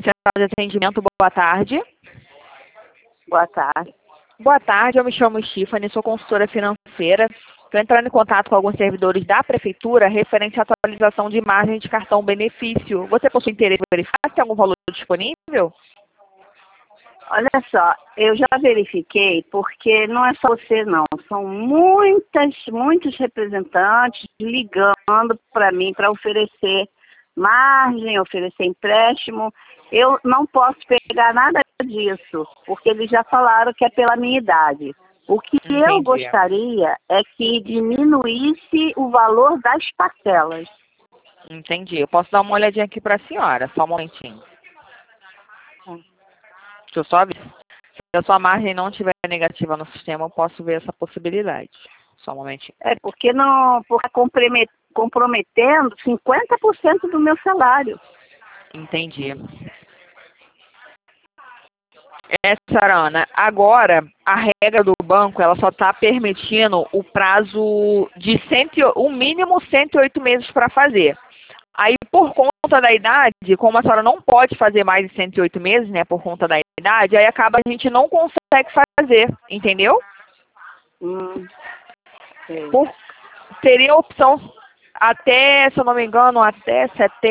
Central de atendimento, boa tarde. Boa tarde. Boa tarde, eu me chamo Stephanie, sou consultora financeira. Estou entrando em contato com alguns servidores da Prefeitura referente à atualização de margem de cartão benefício. Você possui interesse em verificar se tem algum valor disponível? Olha só, eu já verifiquei, porque não é só você não, são muitos representantes ligando para mim para oferecer margem, oferecer empréstimo. Eu não posso pegar nada disso, porque eles já falaram que é pela minha idade. O que eu gostaria é que diminuísse o valor das parcelas. Entendi. Eu posso dar uma olhadinha aqui para a senhora, só um momentinho. Deixa eu só ver. Se a sua margem não estiver negativa no sistema, eu posso ver essa possibilidade. Só um momentinho. É porque não, por comprometendo 50% do meu salário. Entendi. Senhora Ana, agora a regra do banco ela só está permitindo o prazo de o mínimo 108 meses para fazer. Aí, por conta da idade, como a senhora não pode fazer mais de 108 meses, né, por conta da idade, aí acaba a gente não consegue fazer, entendeu? Teria a opção até, se eu não me engano, até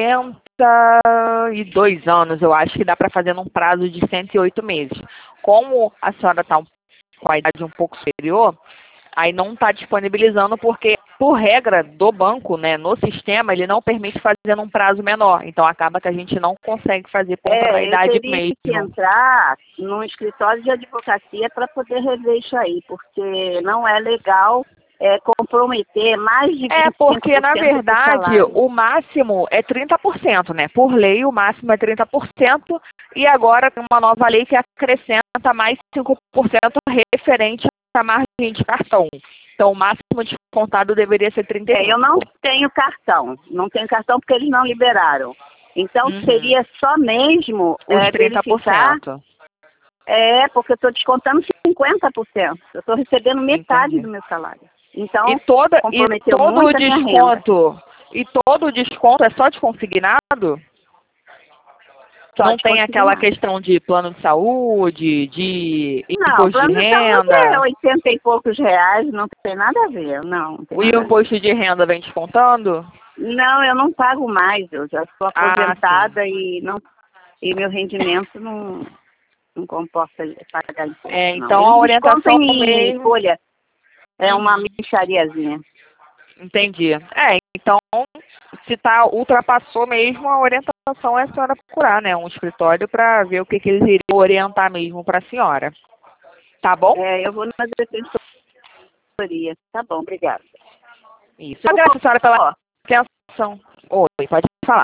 72 anos, eu acho que dá para fazer num prazo de 108 meses. Como a senhora está com a idade um pouco superior, aí não está disponibilizando porque, por regra do banco, né, no sistema, ele não permite fazer num prazo menor. Então, acaba que a gente não consegue fazer por conta da idade mesmo. Eu teria que entrar num escritório de advocacia para poder rever isso aí, porque não é legal comprometer mais de 25% porque, na do verdade, salário. o máximo é 30%, né? Por lei, o máximo é 30%, e agora tem uma nova lei que acrescenta mais 5% referente à margem de cartão. Então, o máximo descontado deveria ser 35%. Eu não tenho cartão. Não tenho cartão porque eles não liberaram. Então, seria só mesmo os 30%. verificar. Porque eu estou descontando 50%. Eu estou recebendo metade do meu salário. Então, comprometeu muito a minha renda. E todo o desconto é só de consignado? Não tem aquela questão de plano de saúde, de imposto de renda? Não, é 80 e poucos reais, não tem nada a ver, não. O imposto de renda vem descontando? Não, eu não pago mais, eu já sou aposentada e meu rendimento não comporta pagar imposto. Então a orientação mesmo... folha é uma mixariazinha. Entendi. Então, se ultrapassou mesmo, a orientação é a senhora procurar, né, um escritório para ver o que eles iriam orientar mesmo para a senhora. Tá bom? Eu vou na defensoria. Tá bom, obrigada. Isso. Eu agradeço a senhora pela atenção. Oi, pode falar.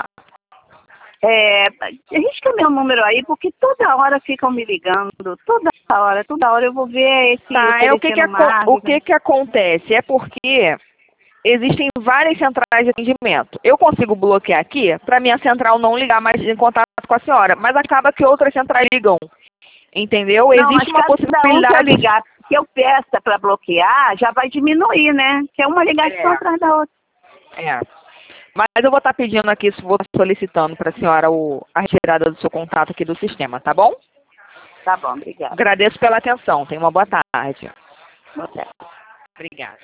Risca meu número aí, porque toda hora ficam me ligando, toda hora eu vou ver esse o que acontece? É porque existem várias centrais de atendimento. Eu consigo bloquear aqui para minha central não ligar mais em contato com a senhora, mas acaba que outras centrais ligam. Entendeu? Existe uma possibilidade de ligar. Se eu peça para bloquear, já vai diminuir, né? Que é uma ligação atrás da outra. Mas eu vou estar pedindo aqui, vou solicitando para a senhora a retirada do seu contato aqui do sistema, tá bom? Tá bom, obrigada. Agradeço pela atenção. Tenha uma boa tarde. Boa tarde. Obrigada.